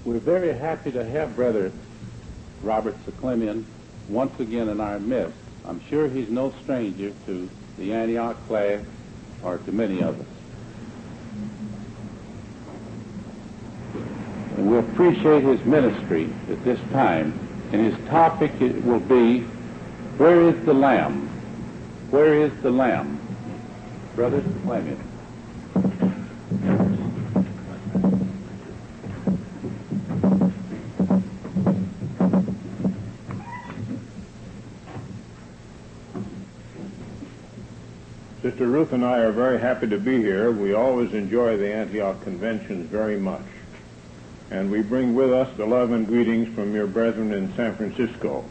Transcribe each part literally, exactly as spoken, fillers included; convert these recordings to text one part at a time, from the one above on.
We're very happy to have Brother Robert Seclimian once again in our midst. I'm sure he's no stranger to the Antioch class or to many of us. And we appreciate his ministry at this time. And his topic it will be, where is the Lamb? Where is the Lamb? Brother Seclimian. Sister Ruth and I are very happy to be here. We always enjoy the Antioch conventions very much. And we bring with us the love and greetings from your brethren in San Francisco.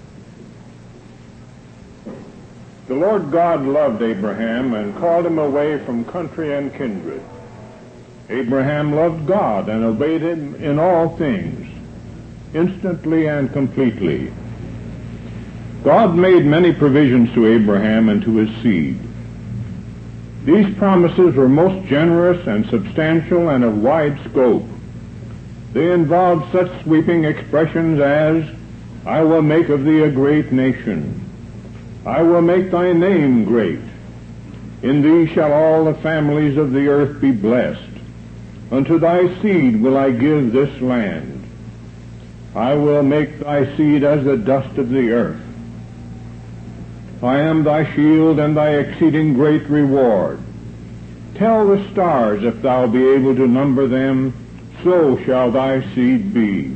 The Lord God loved Abraham and called him away from country and kindred. Abraham loved God and obeyed him in all things, instantly and completely. God made many provisions to Abraham and to his seed. These promises were most generous and substantial and of wide scope. They involved such sweeping expressions as, I will make of thee a great nation. I will make thy name great. In thee shall all the families of the earth be blessed. Unto thy seed will I give this land. I will make thy seed as the dust of the earth. I am thy shield and thy exceeding great reward. Tell the stars if thou be able to number them, so shall thy seed be.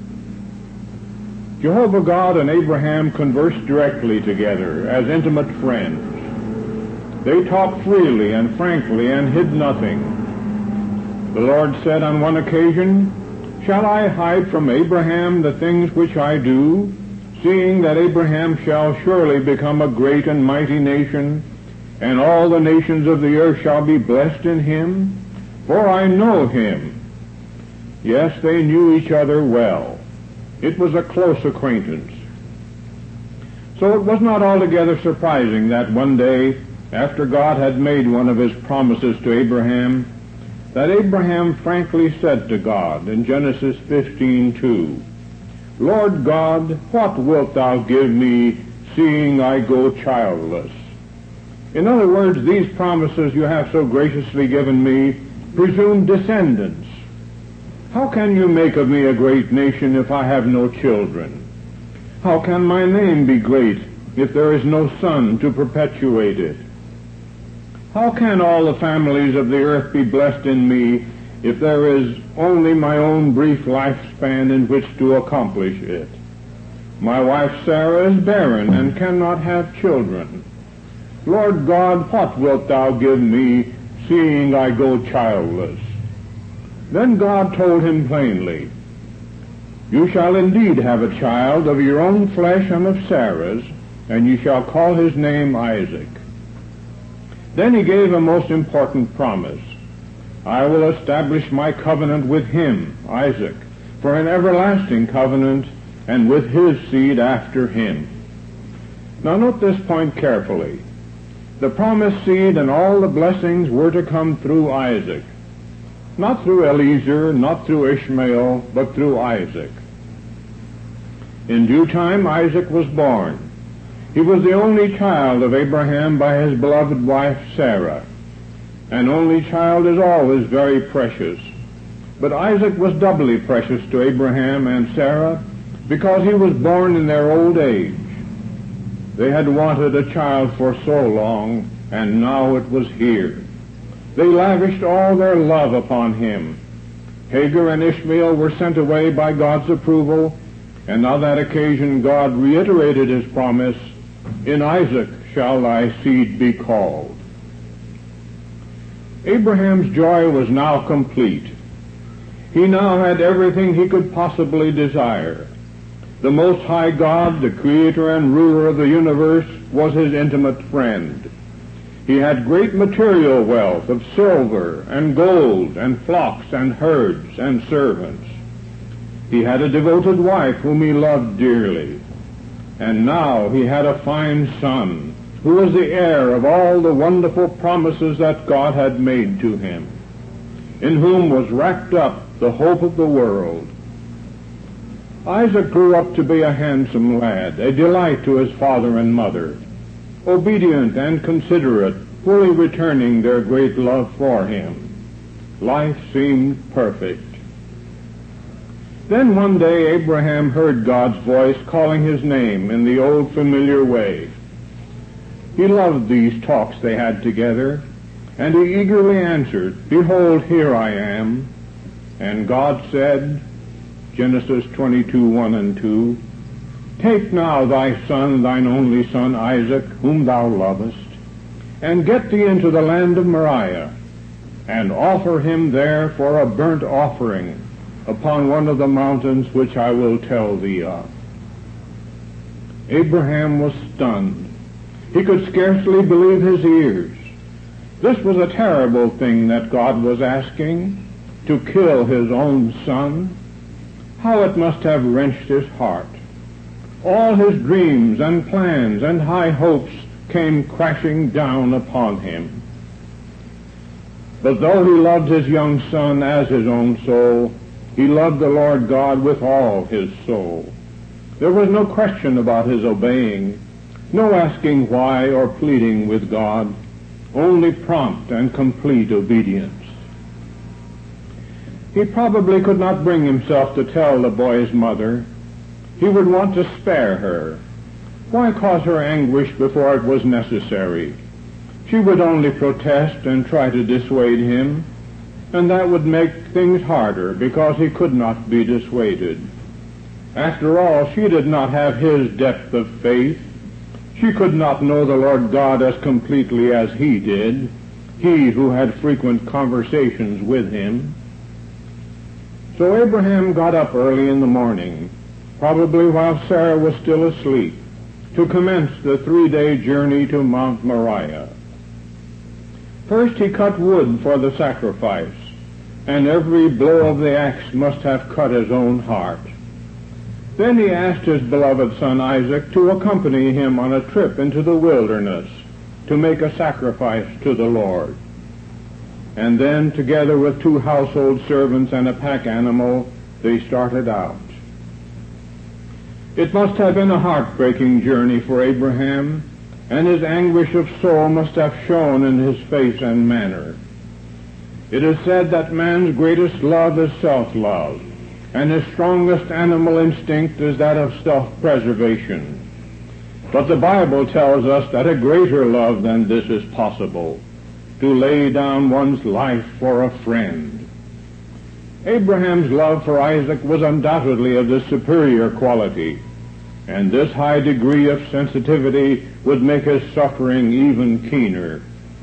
Jehovah God and Abraham conversed directly together as intimate friends. They talked freely and frankly and hid nothing. The Lord said on one occasion, Shall I hide from Abraham the things which I do, seeing that Abraham shall surely become a great and mighty nation, and all the nations of the earth shall be blessed in him? For I know him. Yes, they knew each other well. It was a close acquaintance. So it was not altogether surprising that one day, after God had made one of his promises to Abraham, that Abraham frankly said to God in Genesis fifteen two, Lord God, what wilt thou give me, seeing I go childless? In other words, these promises you have so graciously given me presume descendants. How can you make of me a great nation if I have no children? How can my name be great if there is no son to perpetuate it? How can all the families of the earth be blessed in me if there is only my own brief lifespan in which to accomplish it? My wife Sarah is barren and cannot have children. Lord God, what wilt thou give me, seeing I go childless? Then God told him plainly, You shall indeed have a child of your own flesh and of Sarah's, and you shall call his name Isaac. Then he gave a most important promise. I will establish my covenant with him, Isaac, for an everlasting covenant, and with his seed after him. Now note this point carefully. The promised seed and all the blessings were to come through Isaac. Not through Eliezer, not through Ishmael, but through Isaac. In due time, Isaac was born. He was the only child of Abraham by his beloved wife Sarah. An only child is always very precious. But Isaac was doubly precious to Abraham and Sarah because he was born in their old age. They had wanted a child for so long, and now it was here. They lavished all their love upon him. Hagar and Ishmael were sent away by God's approval, and on that occasion God reiterated his promise, In Isaac shall thy seed be called. Abraham's joy was now complete. He now had everything he could possibly desire. The Most High God, the Creator and Ruler of the universe, was his intimate friend. He had great material wealth of silver and gold and flocks and herds and servants. He had a devoted wife whom he loved dearly. And now he had a fine son who was the heir of all the wonderful promises that God had made to him, in whom was wrapped up the hope of the world, Isaac grew up to be a handsome lad, a delight to his father and mother, obedient and considerate, fully returning their great love for him. Life seemed perfect. Then one day Abraham heard God's voice calling his name in the old familiar way. He loved these talks they had together, and he eagerly answered, "Behold, here I am." And God said, Genesis twenty-two, one and two, "Take now thy son, thine only son Isaac, whom thou lovest, and get thee into the land of Moriah, and offer him there for a burnt offering upon one of the mountains which I will tell thee of." Abraham was stunned. He could scarcely believe his ears. This was a terrible thing that God was asking, to kill his own son. How it must have wrenched his heart. All his dreams and plans and high hopes came crashing down upon him. But though he loved his young son as his own soul, he loved the Lord God with all his soul. There was no question about his obeying, no asking why or pleading with God, only prompt and complete obedience. He probably could not bring himself to tell the boy's mother. He would want to spare her. Why cause her anguish before it was necessary? She would only protest and try to dissuade him, and that would make things harder because he could not be dissuaded. After all, she did not have his depth of faith. She could not know the Lord God as completely as he did, he who had frequent conversations with him. So Abraham got up early in the morning, probably while Sarah was still asleep, to commence the three-day journey to Mount Moriah. First he cut wood for the sacrifice, and every blow of the axe must have cut his own heart. Then he asked his beloved son Isaac to accompany him on a trip into the wilderness to make a sacrifice to the Lord. And then, together with two household servants and a pack animal, they started out. It must have been a heartbreaking journey for Abraham, and his anguish of soul must have shown in his face and manner. It is said that man's greatest love is self-love, and his strongest animal instinct is that of self-preservation. But the Bible tells us that a greater love than this is possible, to lay down one's life for a friend. Abraham's love for Isaac was undoubtedly of the superior quality, and this high degree of sensitivity would make his suffering even keener.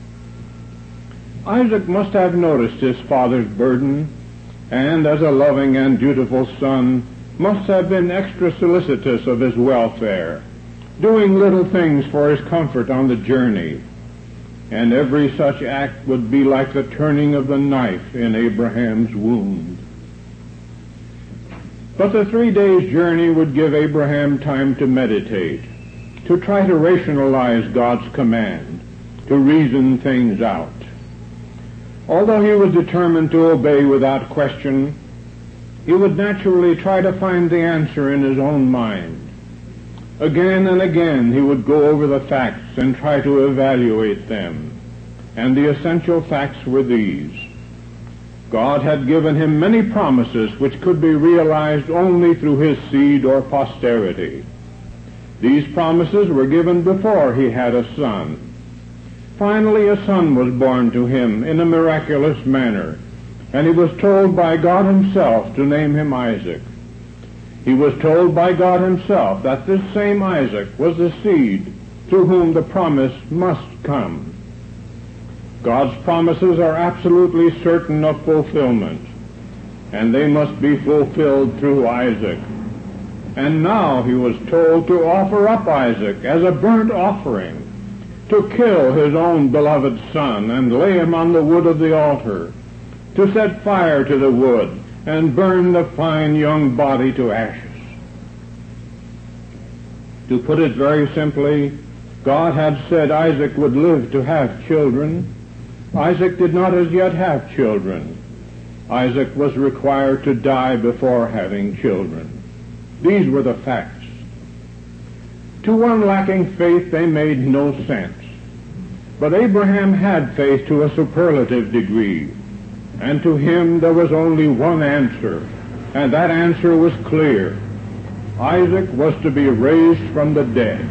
Isaac must have noticed his father's burden, and as a loving and dutiful son, must have been extra solicitous of his welfare, doing little things for his comfort on the journey. And every such act would be like the turning of the knife in Abraham's wound. But the three days' journey would give Abraham time to meditate, to try to rationalize God's command, to reason things out. Although he was determined to obey without question, he would naturally try to find the answer in his own mind. Again and again he would go over the facts and try to evaluate them, and the essential facts were these. God had given him many promises which could be realized only through his seed or posterity. These promises were given before he had a son. Finally a son was born to him in a miraculous manner, and he was told by God himself to name him Isaac. He was told by God himself that this same Isaac was the seed through whom the promise must come. God's promises are absolutely certain of fulfillment, and they must be fulfilled through Isaac. And now he was told to offer up Isaac as a burnt offering, to kill his own beloved son and lay him on the wood of the altar, to set fire to the wood and burn the fine young body to ashes. To put it very simply, God had said Isaac would live to have children. Isaac did not as yet have children. Isaac was required to die before having children. These were the facts. To one lacking faith, they made no sense. But Abraham had faith to a superlative degree, and to him there was only one answer, and that answer was clear. Isaac was to be raised from the dead.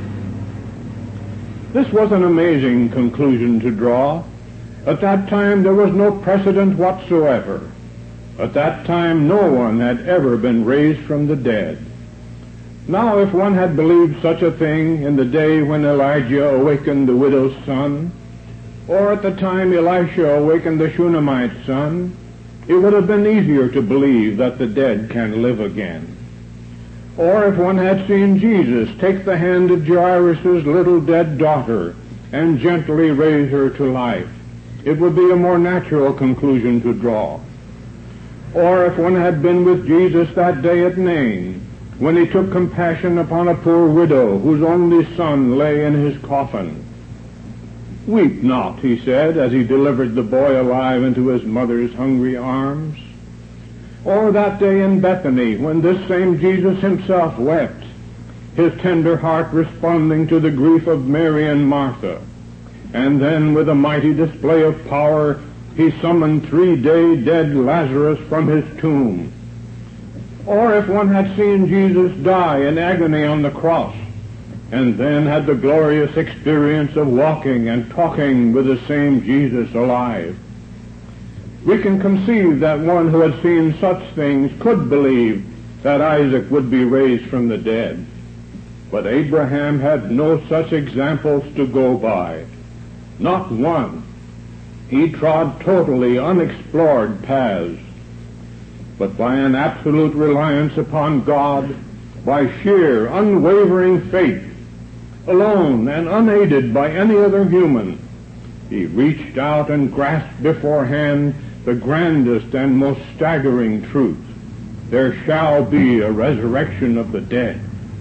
This was an amazing conclusion to draw. At that time there was no precedent whatsoever. At that time no one had ever been raised from the dead. Now, if one had believed such a thing in the day when Elijah awakened the widow's son, or at the time Elisha awakened the Shunammite's son, it would have been easier to believe that the dead can live again. Or if one had seen Jesus take the hand of Jairus' little dead daughter and gently raise her to life, it would be a more natural conclusion to draw. Or if one had been with Jesus that day at Nain, when he took compassion upon a poor widow whose only son lay in his coffin. "Weep not," he said, as he delivered the boy alive into his mother's hungry arms. Or that day in Bethany, when this same Jesus himself wept, his tender heart responding to the grief of Mary and Martha. And then, with a mighty display of power, he summoned three-day dead Lazarus from his tomb. Or if one had seen Jesus die in agony on the cross, and then had the glorious experience of walking and talking with the same Jesus alive, we can conceive that one who had seen such things could believe that Isaac would be raised from the dead. But Abraham had no such examples to go by. Not one. He trod totally unexplored paths. But by an absolute reliance upon God, by sheer, unwavering faith, alone and unaided by any other human, he reached out and grasped beforehand the grandest and most staggering truth. There shall be a resurrection of the dead.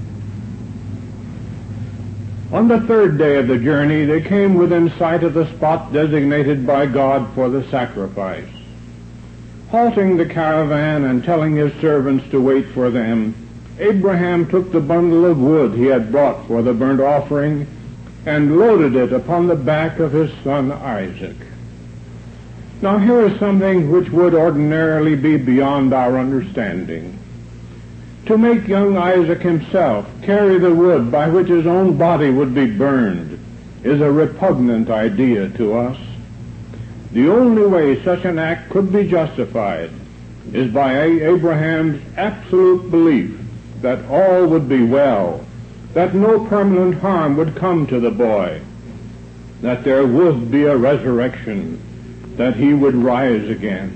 On the third day of the journey, they came within sight of the spot designated by God for the sacrifice. Halting the caravan and telling his servants to wait for them, Abraham took the bundle of wood he had brought for the burnt offering and loaded it upon the back of his son Isaac. Now here is something which would ordinarily be beyond our understanding. To make young Isaac himself carry the wood by which his own body would be burned is a repugnant idea to us. The only way such an act could be justified is by Abraham's absolute belief that all would be well, that no permanent harm would come to the boy, that there would be a resurrection, that he would rise again.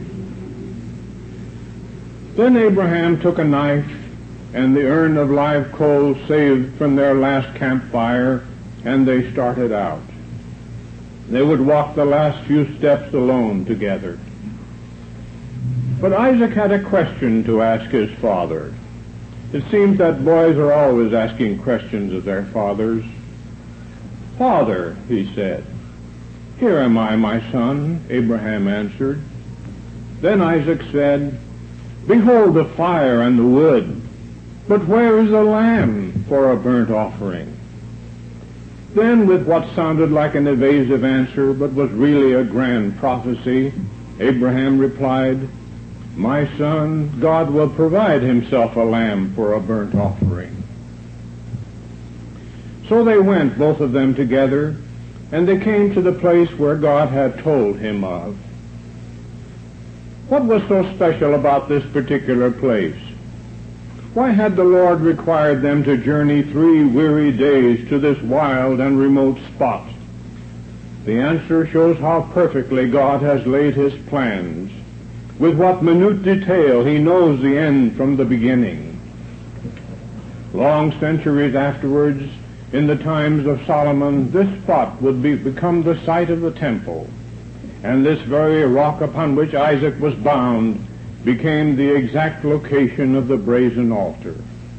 Then Abraham took a knife and the urn of live coals saved from their last campfire, and they started out. They would walk the last few steps alone together. But Isaac had a question to ask his father. It seems that boys are always asking questions of their fathers. "Father," he said. "Here am I, my son," Abraham answered. Then Isaac said, "Behold the fire and the wood, but where is the lamb for a burnt offering?" Then, with what sounded like an evasive answer, but was really a grand prophecy, Abraham replied, "My son, God will provide himself a lamb for a burnt offering." So they went, both of them together, and they came to the place where God had told him of. What was so special about this particular place? Why had the Lord required them to journey three weary days to this wild and remote spot? The answer shows how perfectly God has laid his plans, with what minute detail he knows the end from the beginning. Long centuries afterwards, in the times of Solomon, this spot would be, become the site of the temple, and this very rock upon which Isaac was bound became the exact location of the brazen altar.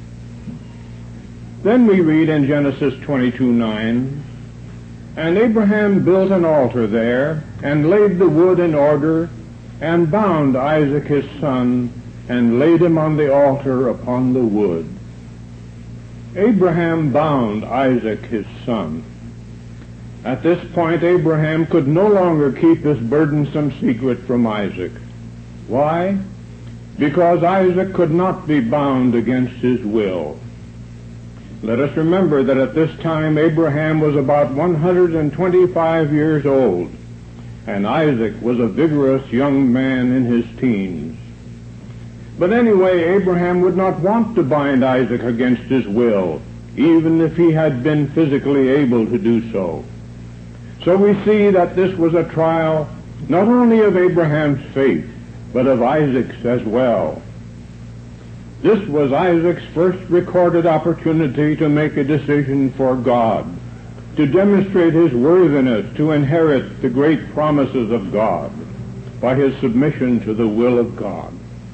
Then we read in Genesis twenty-two nine, "And Abraham built an altar there, and laid the wood in order, and bound Isaac his son, and laid him on the altar upon the wood. Abraham bound Isaac his son. At this point, Abraham could no longer keep this burdensome secret from Isaac. Why? Because Isaac could not be bound against his will. Let us remember that at this time Abraham was about one hundred twenty-five years old, and Isaac was a vigorous young man in his teens. But anyway, Abraham would not want to bind Isaac against his will, even if he had been physically able to do so. So we see that this was a trial not only of Abraham's faith, but of Isaac's as well. This was Isaac's first recorded opportunity to make a decision for God, to demonstrate his worthiness to inherit the great promises of God by his submission to the will of God.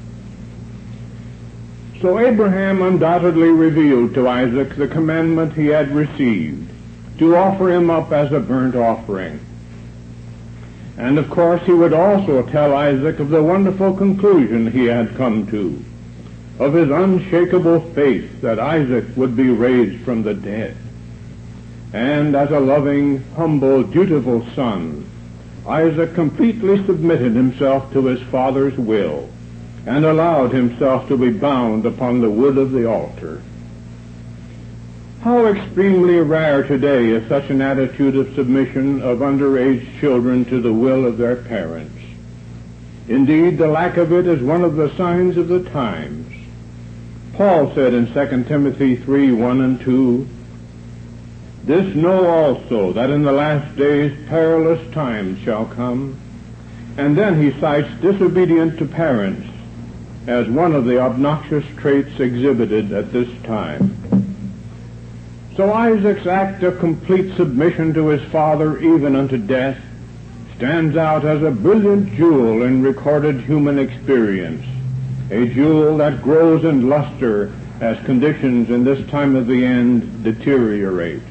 So Abraham undoubtedly revealed to Isaac the commandment he had received, to offer him up as a burnt offering. And of course he would also tell Isaac of the wonderful conclusion he had come to, of his unshakable faith that Isaac would be raised from the dead. And as a loving, humble, dutiful son, Isaac completely submitted himself to his father's will and allowed himself to be bound upon the wood of the altar. How extremely rare today is such an attitude of submission of underage children to the will of their parents. Indeed, the lack of it is one of the signs of the times. Paul said in Second Timothy three, one and two, "This know also, that in the last days perilous times shall come." And then he cites disobedience to parents as one of the obnoxious traits exhibited at this time. So Isaac's act of complete submission to his father, even unto death, stands out as a brilliant jewel in recorded human experience, a jewel that grows in luster as conditions in this time of the end deteriorate.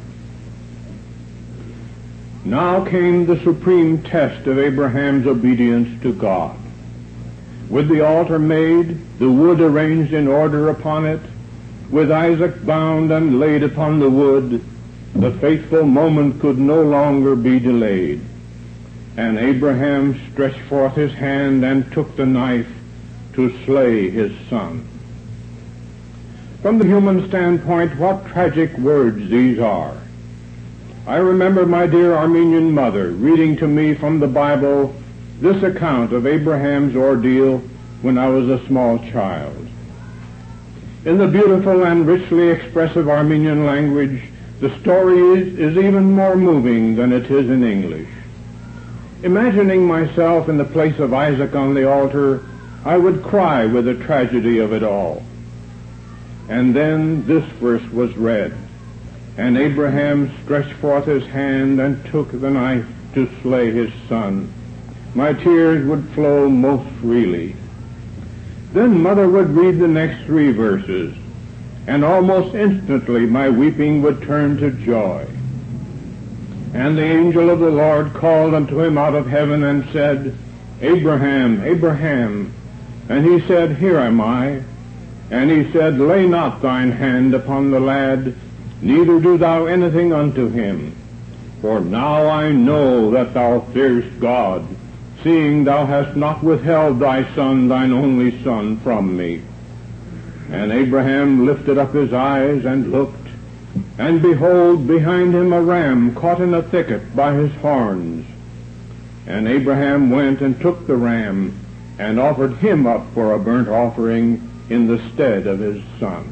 Now came the supreme test of Abraham's obedience to God. With the altar made, the wood arranged in order upon it, with Isaac bound and laid upon the wood, the fateful moment could no longer be delayed. And Abraham stretched forth his hand and took the knife to slay his son. From the human standpoint, what tragic words these are. I remember my dear Armenian mother reading to me from the Bible this account of Abraham's ordeal when I was a small child. In the beautiful and richly expressive Armenian language, the story is, is even more moving than it is in English. Imagining myself in the place of Isaac on the altar, I would cry with the tragedy of it all. And then this verse was read, "And Abraham stretched forth his hand and took the knife to slay his son." My tears would flow most freely. Then Mother would read the next three verses, and almost instantly my weeping would turn to joy. "And the angel of the Lord called unto him out of heaven and said, Abraham, Abraham. And he said, Here am I. And he said, Lay not thine hand upon the lad, neither do thou anything unto him. For now I know that thou fearest God, seeing thou hast not withheld thy son, thine only son, from me. And Abraham lifted up his eyes and looked, and behold, behind him a ram caught in a thicket by his horns. And Abraham went and took the ram, and offered him up for a burnt offering in the stead of his son."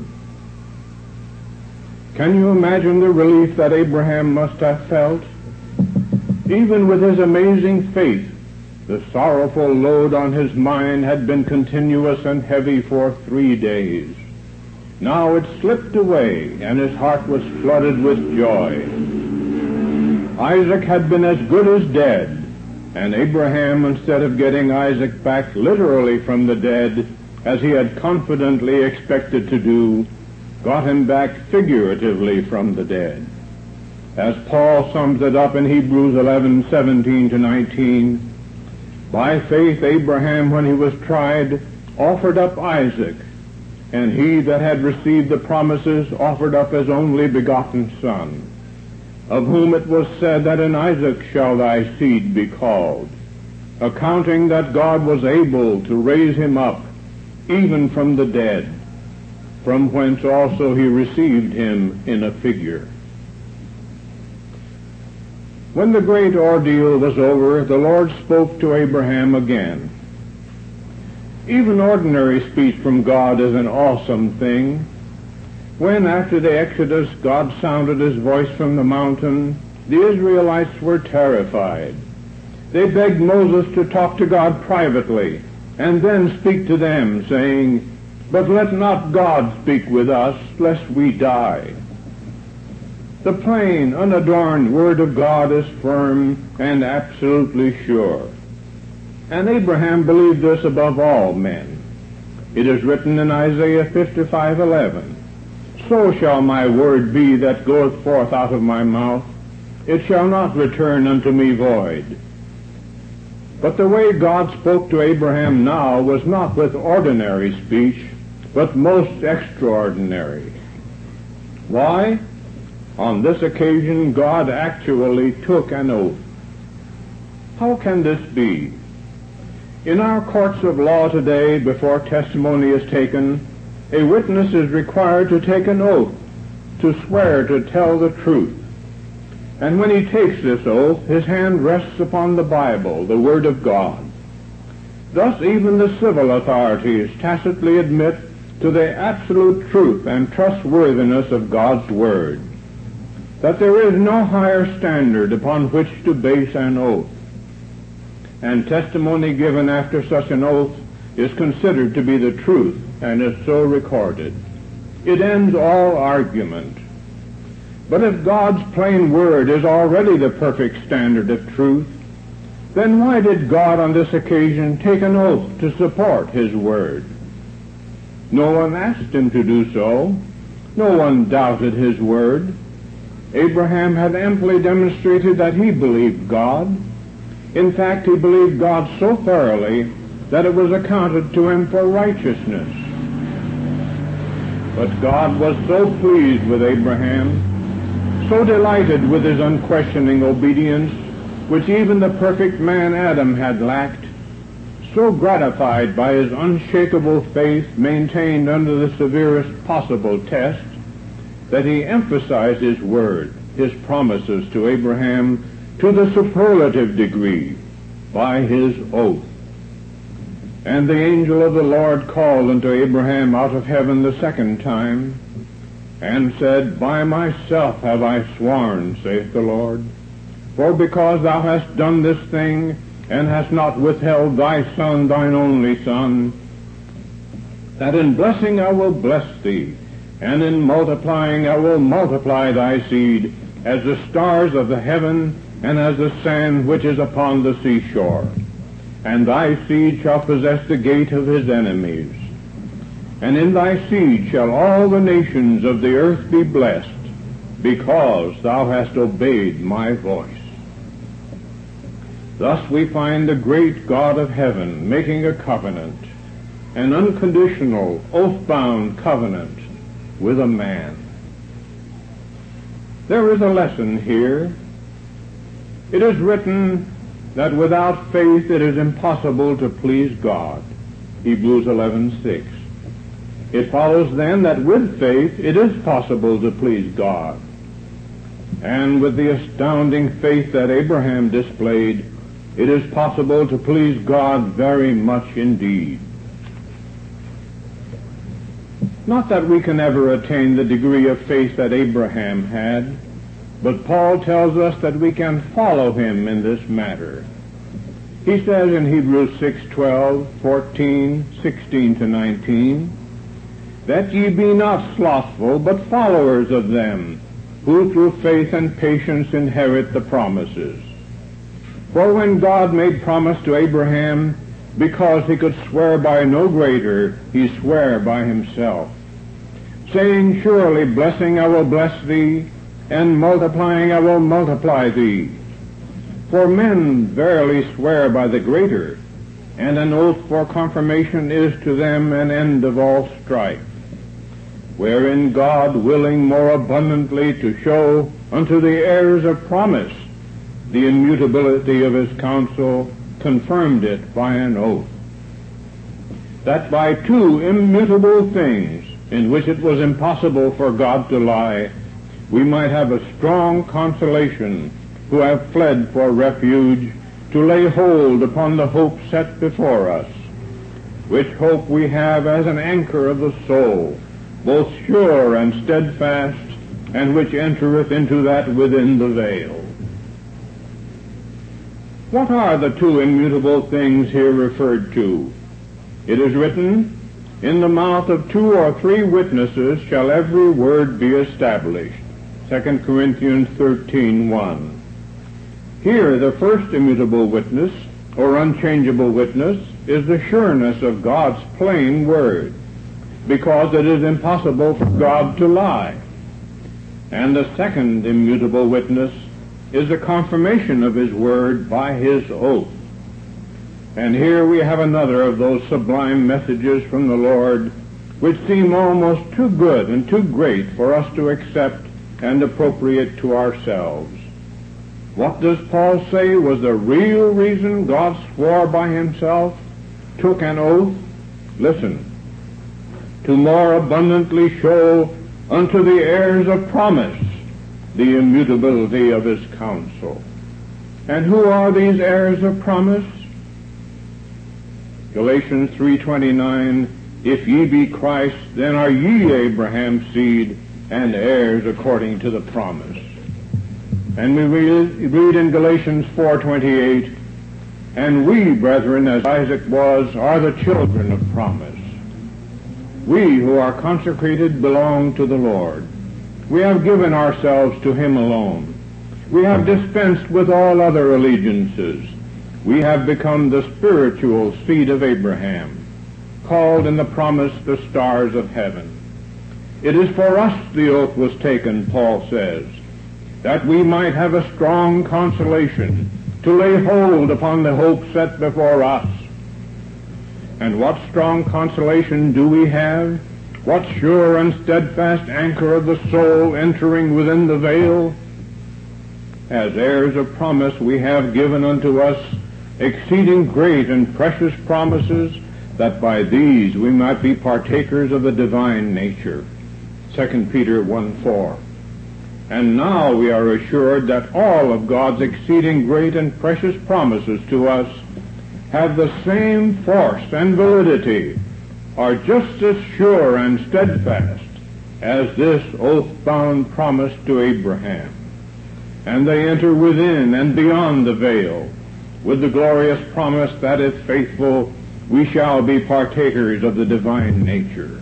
Can you imagine the relief that Abraham must have felt? Even with his amazing faith, the sorrowful load on his mind had been continuous and heavy for three days. Now it slipped away, and his heart was flooded with joy. Isaac had been as good as dead, and Abraham, instead of getting Isaac back literally from the dead, as he had confidently expected to do, got him back figuratively from the dead. As Paul sums it up in Hebrews eleven, seventeen to nineteen, "By faith Abraham, when he was tried, offered up Isaac, and he that had received the promises offered up his only begotten son, of whom it was said that in Isaac shall thy seed be called, accounting that God was able to raise him up even from the dead, from whence also he received him in a figure. When the great ordeal was over, the Lord spoke to Abraham again. Even ordinary speech from God is an awesome thing. When, after the Exodus, God sounded his voice from the mountain, the Israelites were terrified. They begged Moses to talk to God privately, and then speak to them, saying, "But let not God speak with us, lest we die." The plain, unadorned Word of God is firm and absolutely sure. And Abraham believed this above all men. It is written in Isaiah fifty-five eleven, "So shall my word be that goeth forth out of my mouth. It shall not return unto me void." But the way God spoke to Abraham now was not with ordinary speech, but most extraordinary. Why? On this occasion, God actually took an oath. How can this be? In our courts of law today, before testimony is taken, a witness is required to take an oath, to swear to tell the truth. And when he takes this oath, his hand rests upon the Bible, the Word of God. Thus even the civil authorities tacitly admit to the absolute truth and trustworthiness of God's Word, that there is no higher standard upon which to base an oath. And testimony given after such an oath is considered to be the truth, and is so recorded. It ends all argument. But if God's plain word is already the perfect standard of truth, then why did God on this occasion take an oath to support his word? No one asked him to do so. No one doubted his word. Abraham had amply demonstrated that he believed God. In fact, he believed God so thoroughly that it was accounted to him for righteousness. But God was so pleased with Abraham, so delighted with his unquestioning obedience, which even the perfect man Adam had lacked, so gratified by his unshakable faith maintained under the severest possible test, that he emphasized his word, his promises to Abraham, to the superlative degree by his oath. And the angel of the Lord called unto Abraham out of heaven the second time, and said, By myself have I sworn, saith the Lord, for because thou hast done this thing, and hast not withheld thy son, thine only son, that in blessing I will bless thee, and in multiplying I will multiply thy seed, as the stars of the heaven, and as the sand which is upon the seashore. And thy seed shall possess the gate of his enemies. And in thy seed shall all the nations of the earth be blessed, because thou hast obeyed my voice. Thus we find the great God of heaven making a covenant, an unconditional, oath-bound covenant with a man. There is a lesson here. It is written that without faith it is impossible to please God. Hebrews eleven six. It follows then that with faith it is possible to please God. And with the astounding faith that Abraham displayed, it is possible to please God very much indeed. Not that we can ever attain the degree of faith that Abraham had, but Paul tells us that we can follow him in this matter. He says in Hebrews six twelve, fourteen, sixteen to nineteen, that ye be not slothful, but followers of them, who through faith and patience inherit the promises. For when God made promise to Abraham, because he could swear by no greater, he sware by himself, saying, Surely blessing I will bless thee, and multiplying I will multiply thee. For men verily swear by the greater, and an oath for confirmation is to them an end of all strife, wherein God, willing more abundantly to show unto the heirs of promise the immutability of his counsel, confirmed it by an oath, that by two immutable things, in which it was impossible for God to lie, we might have a strong consolation who have fled for refuge, to lay hold upon the hope set before us, which hope we have as an anchor of the soul, both sure and steadfast, and which entereth into that within the veil. What are the two immutable things here referred to? It is written, in the mouth of two or three witnesses shall every word be established. Second Corinthians thirteen one. Here the first immutable witness, or unchangeable witness, is the sureness of God's plain word, because it is impossible for God to lie. And the second immutable witness is the confirmation of his word by his oath. And here we have another of those sublime messages from the Lord which seem almost too good and too great for us to accept and appropriate to ourselves. What does Paul say was the real reason God swore by himself, took an oath? Listen. To more abundantly show unto the heirs of promise the immutability of his counsel. And who are these heirs of promise? Galatians three twenty-nine, if ye be Christ, then are ye Abraham's seed, and heirs according to the promise. And we read, read in Galatians four twenty-eight, and we, brethren, as Isaac was, are the children of promise. We who are consecrated belong to the Lord. We have given ourselves to him alone. We have dispensed with all other allegiances. We have become the spiritual seed of Abraham, called in the promise the stars of heaven. It is for us the oath was taken, Paul says, that we might have a strong consolation to lay hold upon the hope set before us. And what strong consolation do we have? What sure and steadfast anchor of the soul entering within the veil? As heirs of promise we have given unto us exceeding great and precious promises, that by these we might be partakers of the divine nature. Second Peter one four. And now we are assured that all of God's exceeding great and precious promises to us have the same force and validity, are just as sure and steadfast as this oath-bound promise to Abraham. And they enter within and beyond the veil with the glorious promise that if faithful, we shall be partakers of the divine nature.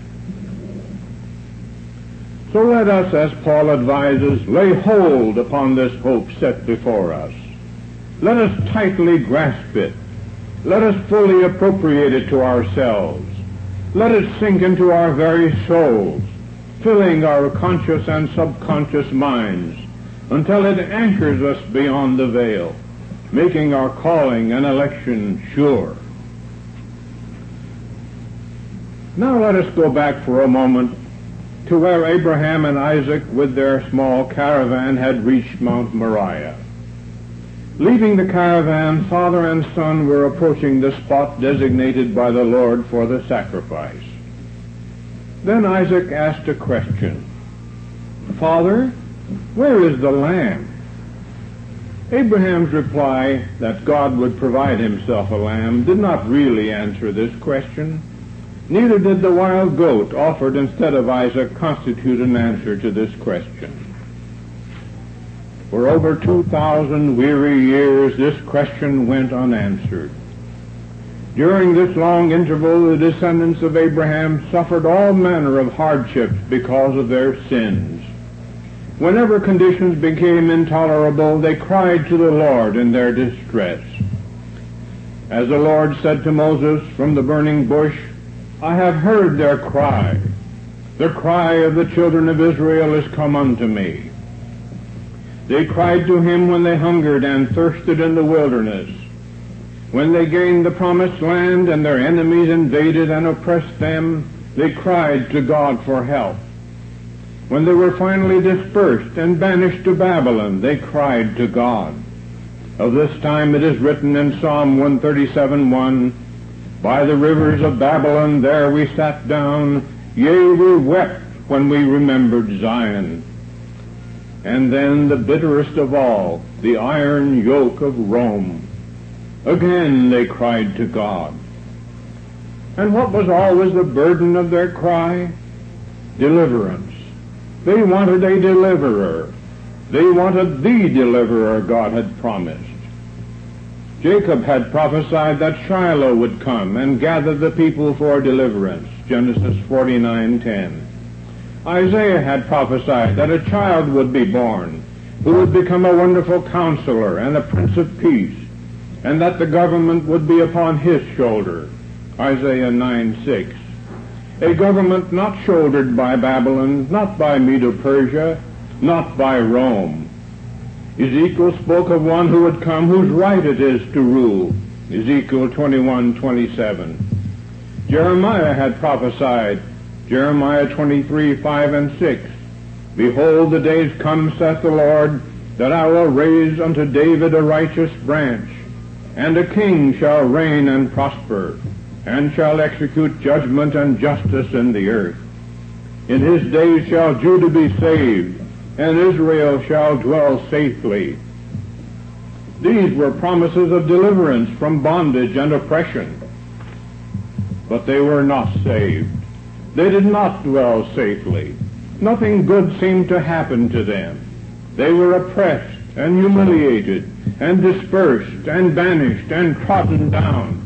So let us, as Paul advises, lay hold upon this hope set before us. Let us tightly grasp it. Let us fully appropriate it to ourselves. Let it sink into our very souls, filling our conscious and subconscious minds until it anchors us beyond the veil, making our calling and election sure. Now let us go back for a moment to where Abraham and Isaac with their small caravan had reached Mount Moriah. Leaving the caravan, father and son were approaching the spot designated by the Lord for the sacrifice. Then Isaac asked a question. Father, where is the lamb? Abraham's reply that God would provide himself a lamb did not really answer this question. Neither did the wild goat offered instead of Isaac constitute an answer to this question. For over two thousand weary years this question went unanswered. During this long interval, the descendants of Abraham suffered all manner of hardships because of their sins. Whenever conditions became intolerable, they cried to the Lord in their distress. As the Lord said to Moses from the burning bush, I have heard their cry. The cry of the children of Israel is come unto me. They cried to him when they hungered and thirsted in the wilderness, When they gained the promised land and their enemies invaded and oppressed them, they cried to God for help. When they were finally dispersed and banished to Babylon, they cried to God. Of this time it is written in Psalm one thirty-seven one, "By the rivers of Babylon there we sat down, yea, we wept when we remembered Zion." And then the bitterest of all, the iron yoke of Rome. Again they cried to God. And what was always the burden of their cry? Deliverance. They wanted a deliverer. They wanted the deliverer God had promised. Jacob had prophesied that Shiloh would come and gather the people for deliverance, Genesis forty-nine ten. Isaiah had prophesied that a child would be born who would become a wonderful counselor and a prince of peace, and that the government would be upon his shoulder, Isaiah nine six. A government not shouldered by Babylon, not by Medo-Persia, not by Rome. Ezekiel spoke of one who would come whose right it is to rule, Ezekiel twenty-one twenty-seven. Jeremiah had prophesied, Jeremiah twenty-three five and six, "Behold, the days come, saith the Lord, that I will raise unto David a righteous branch, and a king shall reign and prosper, and shall execute judgment and justice in the earth. In his days shall Judah be saved, and Israel shall dwell safely." These were promises of deliverance from bondage and oppression. But they were not saved. They did not dwell safely. Nothing good seemed to happen to them. They were oppressed and humiliated and dispersed and banished and trodden down.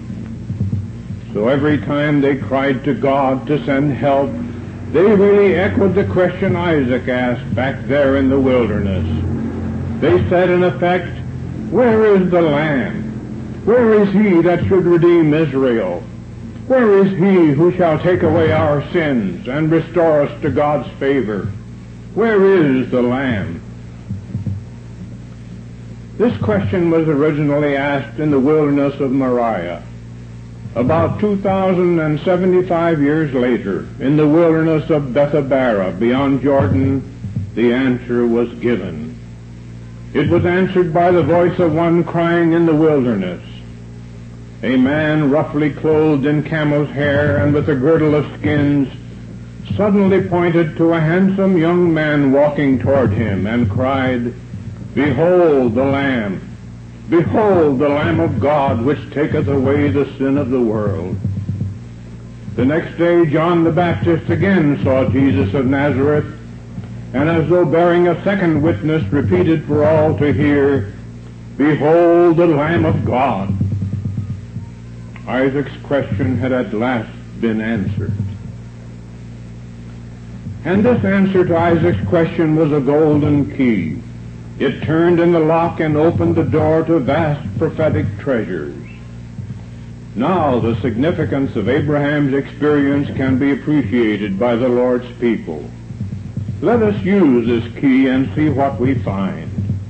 So every time they cried to God to send help, they really echoed the question Isaac asked back there in the wilderness. They said in effect, "Where is the Lamb? Where is he that should redeem Israel? Where is he who shall take away our sins and restore us to God's favor? Where is the Lamb?" This question was originally asked in the wilderness of Moriah. About two thousand seventy-five years later, in the wilderness of Bethabara, beyond Jordan, the answer was given. It was answered by the voice of one crying in the wilderness. A man roughly clothed in camel's hair and with a girdle of skins suddenly pointed to a handsome young man walking toward him and cried, "Behold the Lamb! Behold the Lamb of God, which taketh away the sin of the world." The next day John the Baptist again saw Jesus of Nazareth, and as though bearing a second witness, repeated for all to hear, "Behold the Lamb of God." Isaac's question had at last been answered. And this answer to Isaac's question was a golden key. It turned in the lock and opened the door to vast prophetic treasures. Now the significance of Abraham's experience can be appreciated by the Lord's people. Let us use this key and see what we find.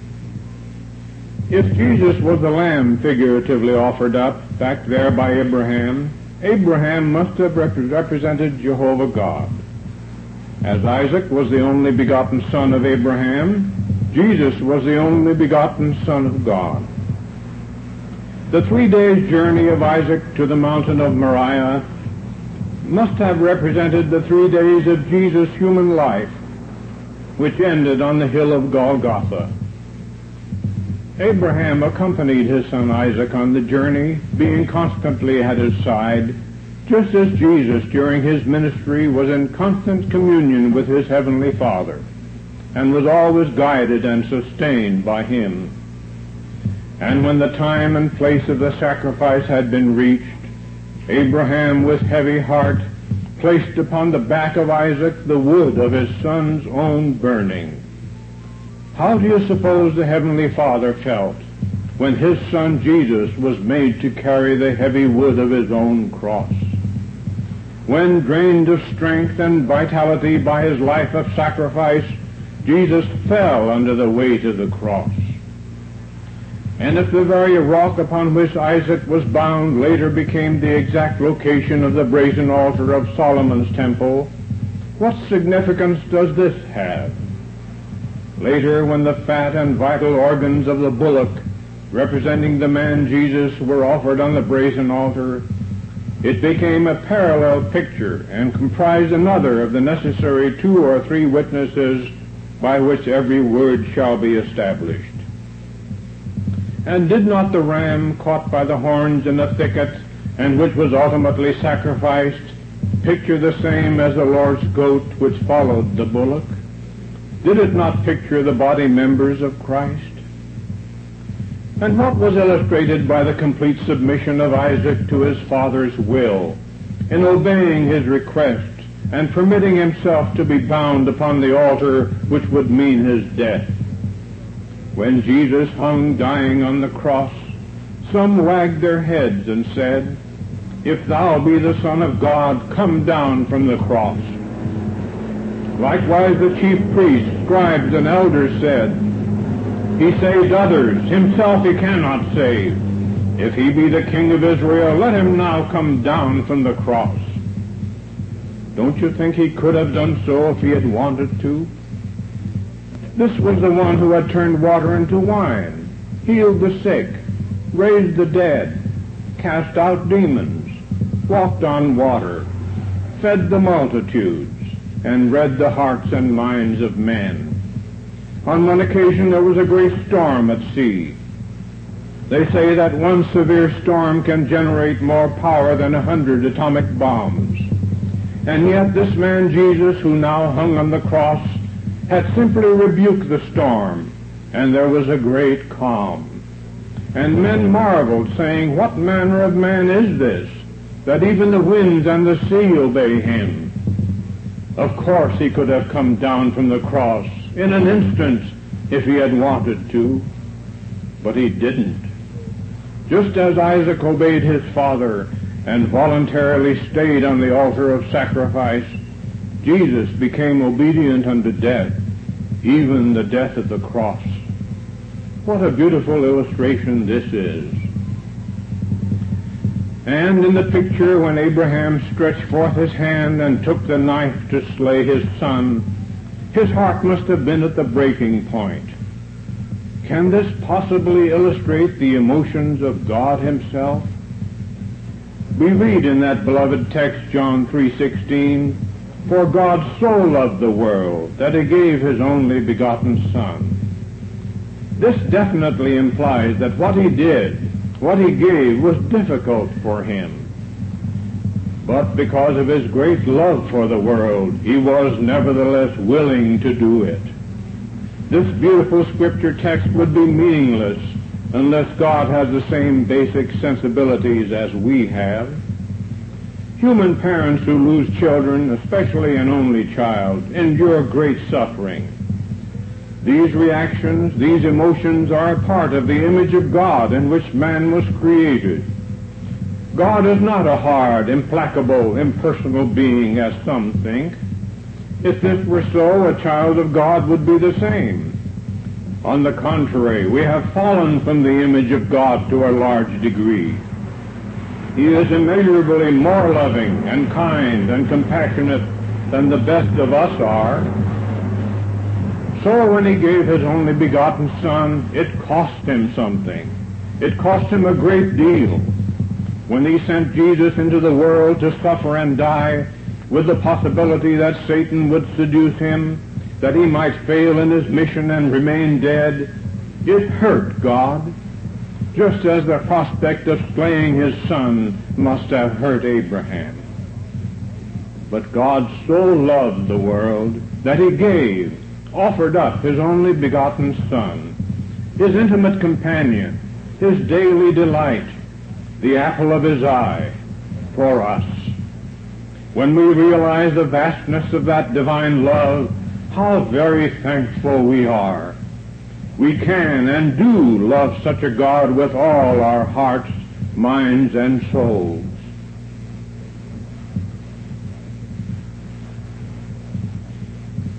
If Jesus was the lamb figuratively offered up back there by Abraham, Abraham must have rep- represented Jehovah God. As Isaac was the only begotten son of Abraham, Jesus was the only begotten Son of God. The three days' journey of Isaac to the mountain of Moriah must have represented the three days of Jesus' human life, which ended on the hill of Golgotha. Abraham accompanied his son Isaac on the journey, being constantly at his side, just as Jesus during his ministry was in constant communion with his heavenly Father, and was always guided and sustained by him. And when the time and place of the sacrifice had been reached, Abraham, with heavy heart, placed upon the back of Isaac the wood of his son's own burning. How do you suppose the Heavenly Father felt when his son Jesus was made to carry the heavy wood of his own cross? When, drained of strength and vitality by his life of sacrifice, Jesus fell under the weight of the cross. And if the very rock upon which Isaac was bound later became the exact location of the brazen altar of Solomon's temple, what significance does this have? Later, when the fat and vital organs of the bullock representing the man Jesus were offered on the brazen altar, it became a parallel picture and comprised another of the necessary two or three witnesses by which every word shall be established. And did not the ram caught by the horns in the thicket, and which was ultimately sacrificed, picture the same as the Lord's goat which followed the bullock? Did it not picture the body members of Christ? And what was illustrated by the complete submission of Isaac to his father's will, in obeying his request and permitting himself to be bound upon the altar which would mean his death? When Jesus hung dying on the cross, some wagged their heads and said, "If thou be the Son of God, come down from the cross." Likewise the chief priests, scribes, and elders said, "He saved others, himself he cannot save. If he be the King of Israel, let him now come down from the cross." Don't you think he could have done so if he had wanted to? This was the one who had turned water into wine, healed the sick, raised the dead, cast out demons, walked on water, fed the multitudes, and read the hearts and minds of men. On one occasion there was a great storm at sea. They say that one severe storm can generate more power than a hundred atomic bombs. And yet this man Jesus, who now hung on the cross, had simply rebuked the storm, and there was a great calm. And men marveled, saying, "What manner of man is this, that even the winds and the sea obey him?" Of course he could have come down from the cross in an instant if he had wanted to, but he didn't. Just as Isaac obeyed his father and voluntarily stayed on the altar of sacrifice, Jesus became obedient unto death, even the death of the cross. What a beautiful illustration this is. And in the picture, when Abraham stretched forth his hand and took the knife to slay his son, his heart must have been at the breaking point. Can this possibly illustrate the emotions of God himself? We read in that beloved text, John three sixteen, "For God so loved the world that he gave his only begotten Son." This definitely implies that what he did, what he gave, was difficult for him. But because of his great love for the world, he was nevertheless willing to do it. This beautiful scripture text would be meaningless unless God has the same basic sensibilities as we have. Human parents who lose children, especially an only child, endure great suffering. These reactions, these emotions are a part of the image of God in which man was created. God is not a hard, implacable, impersonal being as some think. If this were so, a child of God would be the same. On the contrary, we have fallen from the image of God to a large degree. He is immeasurably more loving and kind and compassionate than the best of us are. So when he gave his only begotten Son, it cost him something. It cost him a great deal. When he sent Jesus into the world to suffer and die, with the possibility that Satan would seduce him, that he might fail in his mission and remain dead, it hurt God, just as the prospect of slaying his son must have hurt Abraham. But God so loved the world that he gave, offered up his only begotten Son, his intimate companion, his daily delight, the apple of his eye, for us. When we realize the vastness of that divine love, how very thankful we are. We can and do love such a God with all our hearts, minds, and souls.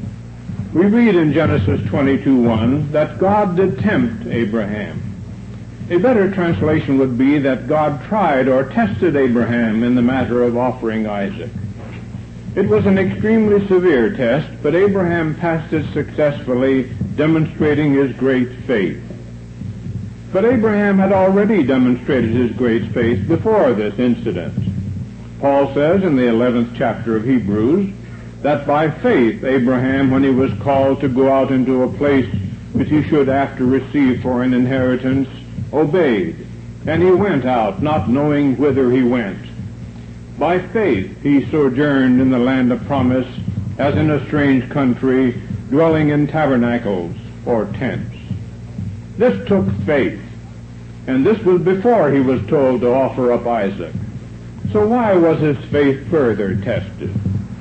We read in Genesis twenty-two one that God did tempt Abraham. A better translation would be that God tried or tested Abraham in the matter of offering Isaac. It was an extremely severe test, but Abraham passed it successfully, demonstrating his great faith. But Abraham had already demonstrated his great faith before this incident. Paul says in the eleventh chapter of Hebrews that by faith Abraham, when he was called to go out into a place which he should after receive for an inheritance, obeyed, and he went out, not knowing whither he went. By faith he sojourned in the land of promise, as in a strange country, dwelling in tabernacles or tents. This took faith, and this was before he was told to offer up Isaac. So why was his faith further tested?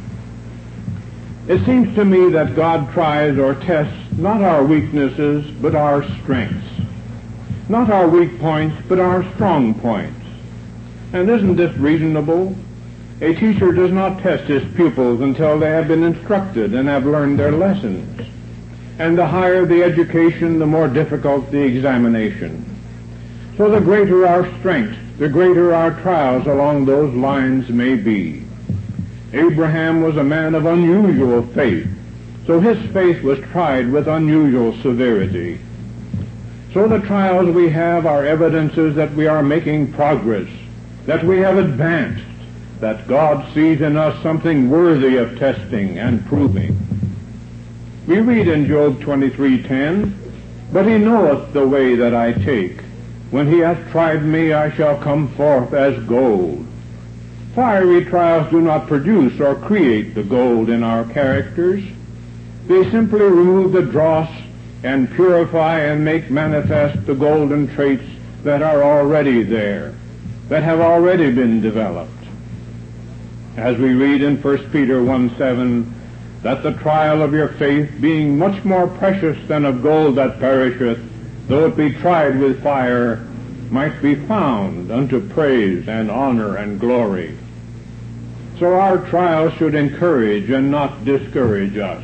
It seems to me that God tries or tests not our weaknesses, but our strengths. Not our weak points, but our strong points. And isn't this reasonable? A teacher does not test his pupils until they have been instructed and have learned their lessons. And the higher the education, the more difficult the examination. So the greater our strength, the greater our trials along those lines may be. Abraham was a man of unusual faith, so his faith was tried with unusual severity. So the trials we have are evidences that we are making progress, that we have advanced, that God sees in us something worthy of testing and proving. We read in Job twenty-three ten, "But he knoweth the way that I take. When he hath tried me, I shall come forth as gold." Fiery trials do not produce or create the gold in our characters. They simply remove the dross and purify and make manifest the golden traits that are already there, that have already been developed. As we read in First Peter one seven, that the trial of your faith, being much more precious than of gold that perisheth, though it be tried with fire, might be found unto praise and honor and glory. So our trials should encourage and not discourage us.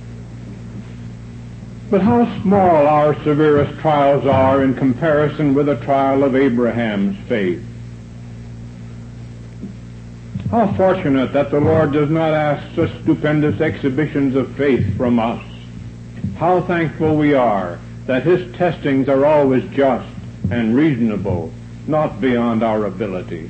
But how small our severest trials are in comparison with the trial of Abraham's faith. How fortunate that the Lord does not ask such stupendous exhibitions of faith from us. How thankful we are that his testings are always just and reasonable, not beyond our ability.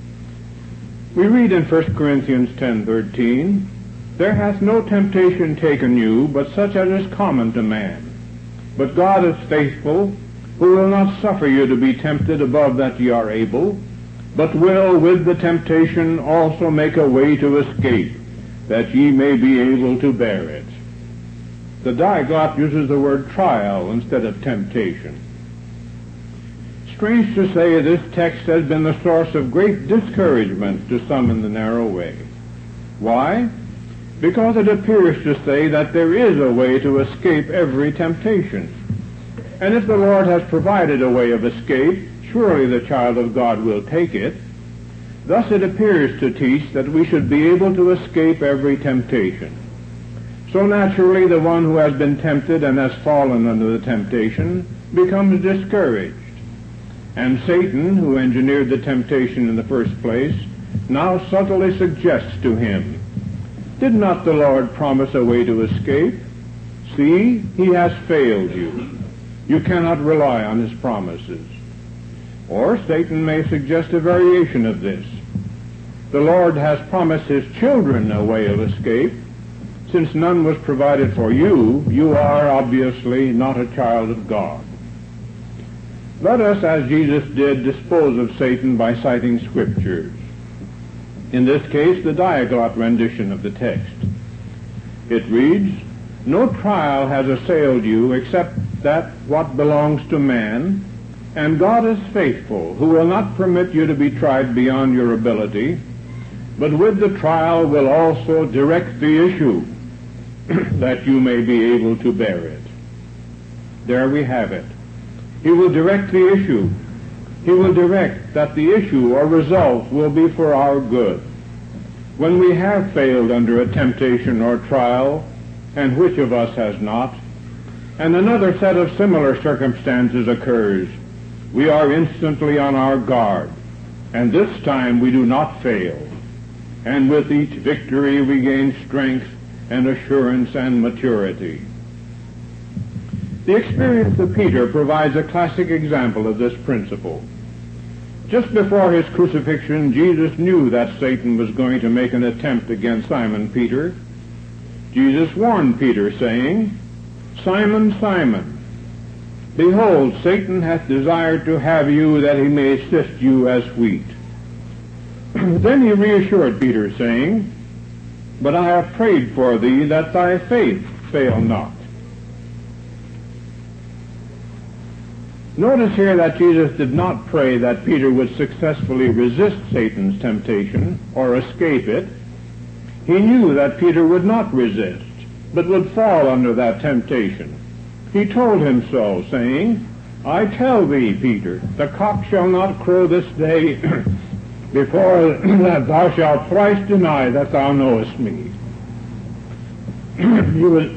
We read in First Corinthians ten thirteen, "There hath no temptation taken you, but such as is common to man. But God is faithful, who will not suffer you to be tempted above that ye are able, but will with the temptation also make a way to escape, that ye may be able to bear it." The Diaglott uses the word trial instead of temptation. Strange to say, this text has been the source of great discouragement to some in the narrow way. Why? Because it appears to say that there is a way to escape every temptation. And if the Lord has provided a way of escape, surely the child of God will take it. Thus it appears to teach that we should be able to escape every temptation. So naturally the one who has been tempted and has fallen under the temptation becomes discouraged. And Satan, who engineered the temptation in the first place, now subtly suggests to him, "Did not the Lord promise a way to escape? See, he has failed you. You cannot rely on his promises." Or Satan may suggest a variation of this. "The Lord has promised his children a way of escape. Since none was provided for you, you are obviously not a child of God." Let us, as Jesus did, dispose of Satan by citing Scriptures. In this case, the Diaglott rendition of the text. It reads, "No trial has assailed you except that what belongs to man, and God is faithful, who will not permit you to be tried beyond your ability, but with the trial will also direct the issue, that you may be able to bear it." There we have it. He will direct the issue. He will direct that the issue or result will be for our good. When we have failed under a temptation or trial, and which of us has not, and another set of similar circumstances occurs, we are instantly on our guard, and this time we do not fail. And with each victory we gain strength and assurance and maturity. The experience of Peter provides a classic example of this principle. Just before his crucifixion, Jesus knew that Satan was going to make an attempt against Simon Peter. Jesus warned Peter, saying, "Simon, Simon, behold, Satan hath desired to have you, that he may sift you as wheat." Then he reassured Peter, saying, "But I have prayed for thee, that thy faith fail not." Notice here that Jesus did not pray that Peter would successfully resist Satan's temptation or escape it. He knew that Peter would not resist, but would fall under that temptation. He told him so, saying, "I tell thee, Peter, the cock shall not crow this day before that thou shalt thrice deny that thou knowest me." You will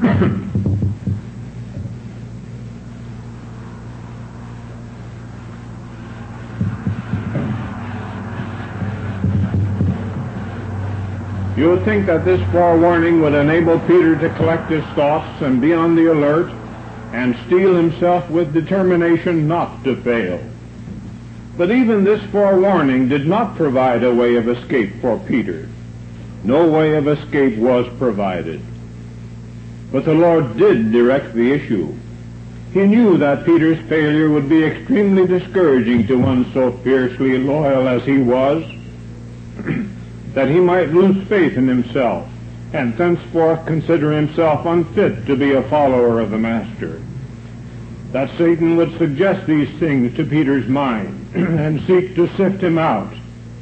You would think that this forewarning would enable Peter to collect his thoughts and be on the alert and steel himself with determination not to fail. But even this forewarning did not provide a way of escape for Peter. No way of escape was provided. But the Lord did direct the issue. He knew that Peter's failure would be extremely discouraging to one so fiercely loyal as he was, that he might lose faith in himself and thenceforth consider himself unfit to be a follower of the Master. That Satan would suggest these things to Peter's mind and seek to sift him out.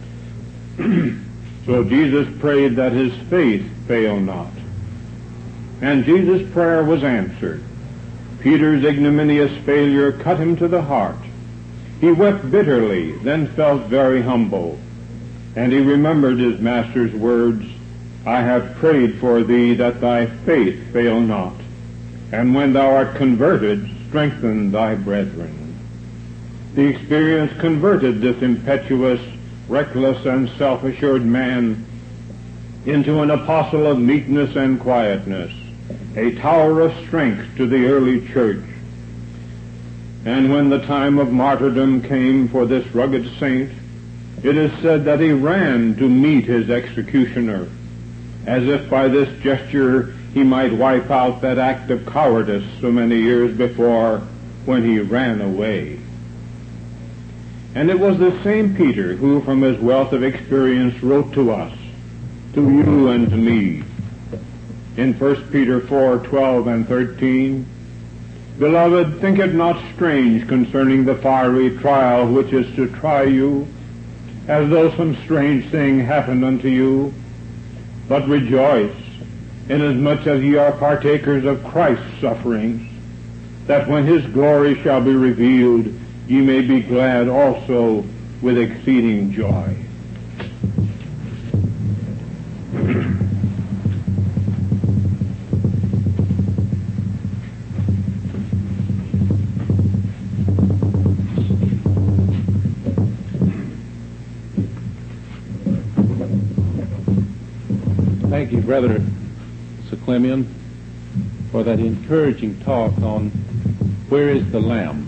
So Jesus prayed that his faith fail not. And Jesus' prayer was answered. Peter's ignominious failure cut him to the heart. He wept bitterly, then felt very humble. And he remembered his Master's words, "I have prayed for thee that thy faith fail not. And when thou art converted, strengthen thy brethren." The experience converted this impetuous, reckless, and self-assured man into an apostle of meekness and quietness, a tower of strength to the early church. And when the time of martyrdom came for this rugged saint, it is said that he ran to meet his executioner, as if by this gesture he might wipe out that act of cowardice so many years before when he ran away. And it was the same Peter who, from his wealth of experience, wrote to us, to you and to me, in First Peter four, twelve and thirteen, "Beloved, think it not strange concerning the fiery trial which is to try you, as though some strange thing happened unto you. But rejoice, inasmuch as ye are partakers of Christ's sufferings, that when his glory shall be revealed, ye may be glad also with exceeding joy." Thank you, Brother Seclemian, for that encouraging talk on where is the Lamb.